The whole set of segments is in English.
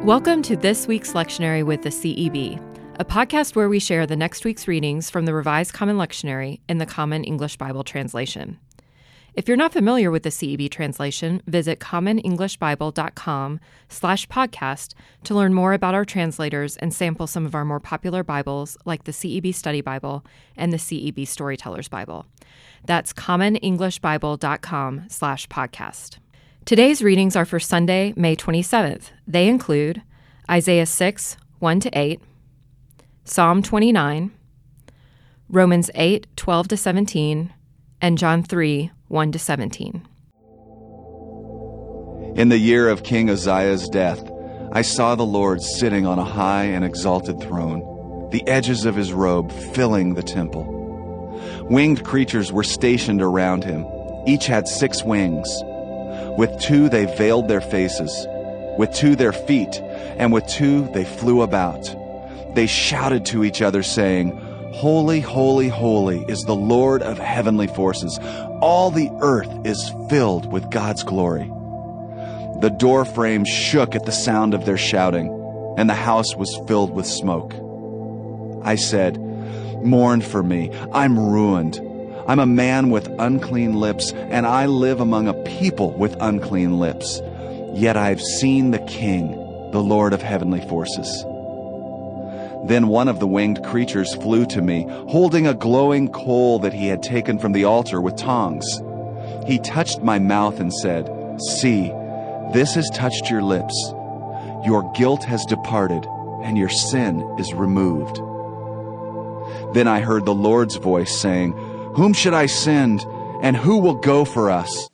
Welcome to this week's lectionary with the CEB, a podcast where we share the next week's readings from the Revised Common Lectionary in the Common English Bible Translation. If you're not familiar with the CEB translation, visit commonenglishbible.com/podcast to learn more about our translators and sample some of our more popular Bibles like the CEB Study Bible and the CEB Storyteller's Bible. That's commonenglishbible.com/podcast. Today's readings are for Sunday, May 27th. They include Isaiah 6, 1-8, Psalm 29, Romans 8, 12-17, and John 3, 1-17. In the year of King Uzziah's death, I saw the Lord sitting on a high and exalted throne, the edges of his robe filling the temple. Winged creatures were stationed around him. Each had 6 wings. With 2 they veiled their faces, with 2 their feet, and with 2 they flew about. They shouted to each other, saying, "Holy, holy, holy is the Lord of heavenly forces. All the earth is filled with God's glory." The door frame shook at the sound of their shouting, and the house was filled with smoke. I said, "Mourn for me, I'm ruined. I'm a man with unclean lips, and I live among a people with unclean lips. Yet I've seen the King, the Lord of heavenly forces." Then one of the winged creatures flew to me, holding a glowing coal that he had taken from the altar with tongs. He touched my mouth and said, "See, this has touched your lips. Your guilt has departed, and your sin is removed." Then I heard the Lord's voice saying, "Whom should I send, and who will go for us?"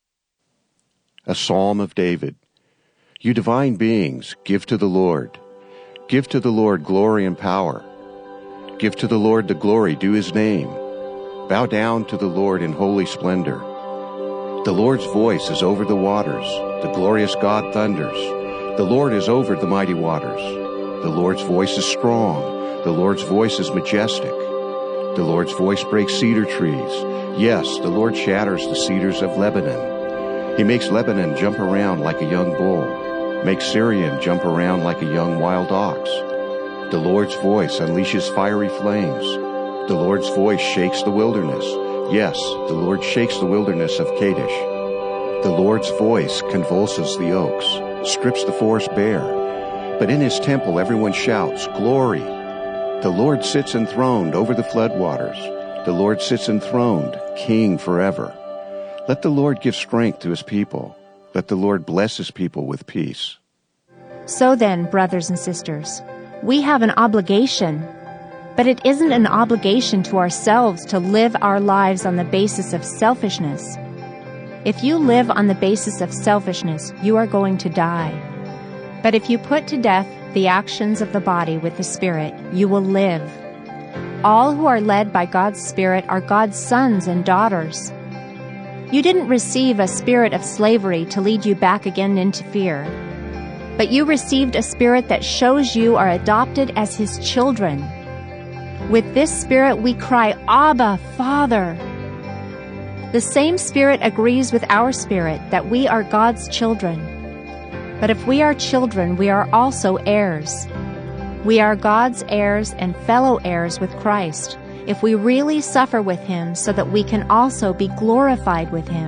A Psalm of David. You divine beings, give to the Lord. Give to the Lord glory and power. Give to the Lord the glory due his name. Bow down to the Lord in holy splendor. The Lord's voice is over the waters. The glorious God thunders. The Lord is over the mighty waters. The Lord's voice is strong. The Lord's voice is majestic. The Lord's voice breaks cedar trees. Yes, the Lord shatters the cedars of Lebanon. He makes Lebanon jump around like a young bull, makes Syrian jump around like a young wild ox. The Lord's voice unleashes fiery flames. The Lord's voice shakes the wilderness. Yes, the Lord shakes the wilderness of Kadesh. The Lord's voice convulses the oaks, strips the forest bare. But in his temple everyone shouts, "Glory!" The Lord sits enthroned over the floodwaters. The Lord sits enthroned, King forever. Let the Lord give strength to his people. Let the Lord bless his people with peace. So then, brothers and sisters, we have an obligation, but it isn't an obligation to ourselves to live our lives on the basis of selfishness. If you live on the basis of selfishness, you are going to die. But if you put to death the actions of the body with the Spirit, you will live. All who are led by God's Spirit are God's sons and daughters. You didn't receive a spirit of slavery to lead you back again into fear, but you received a spirit that shows you are adopted as his children. With this Spirit we cry, "Abba, Father." The same Spirit agrees with our spirit that we are God's children. But if we are children, we are also heirs. We are God's heirs and fellow heirs with Christ, if we really suffer with him so that we can also be glorified with him.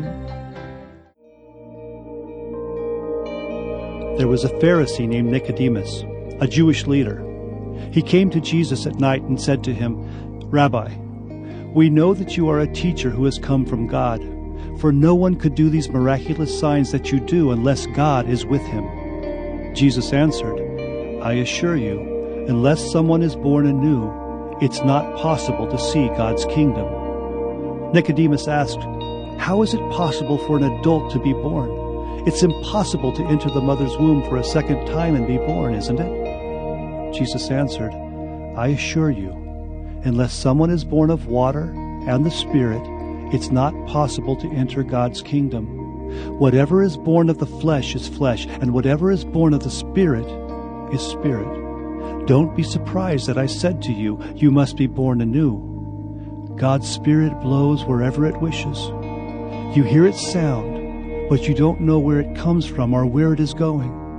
There was a Pharisee named Nicodemus, a Jewish leader. He came to Jesus at night and said to him, "Rabbi, we know that you are a teacher who has come from God, for no one could do these miraculous signs that you do unless God is with him." Jesus answered, "I assure you, unless someone is born anew, it's not possible to see God's kingdom." Nicodemus asked, "How is it possible for an adult to be born? It's impossible to enter the mother's womb for a second time and be born, isn't it?" Jesus answered, "I assure you, unless someone is born of water and the Spirit, it's not possible to enter God's kingdom. Whatever is born of the flesh is flesh, and whatever is born of the Spirit is spirit. Don't be surprised that I said to you, you must be born anew. God's Spirit blows wherever it wishes. You hear its sound, but you don't know where it comes from or where it is going.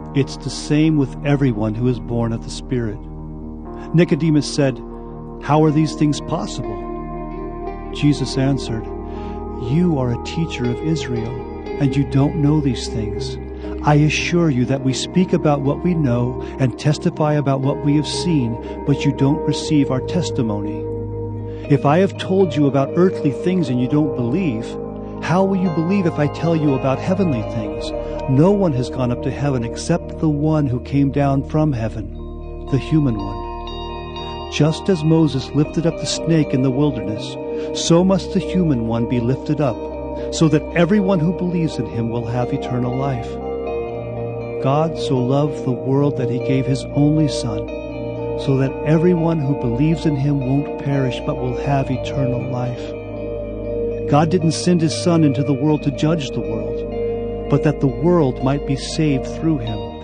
It's the same with everyone who is born of the Spirit." Nicodemus said, "How are these things possible?" Jesus answered, "You are a teacher of Israel, and you don't know these things. I assure you that we speak about what we know and testify about what we have seen, but you don't receive our testimony. If I have told you about earthly things and you don't believe, how will you believe if I tell you about heavenly things? No one has gone up to heaven except the one who came down from heaven, the human one. Just as Moses lifted up the snake in the wilderness, so must the human one be lifted up, so that everyone who believes in him will have eternal life. God so loved the world that he gave his only Son, so that everyone who believes in him won't perish but will have eternal life. God didn't send his Son into the world to judge the world, but that the world might be saved through him.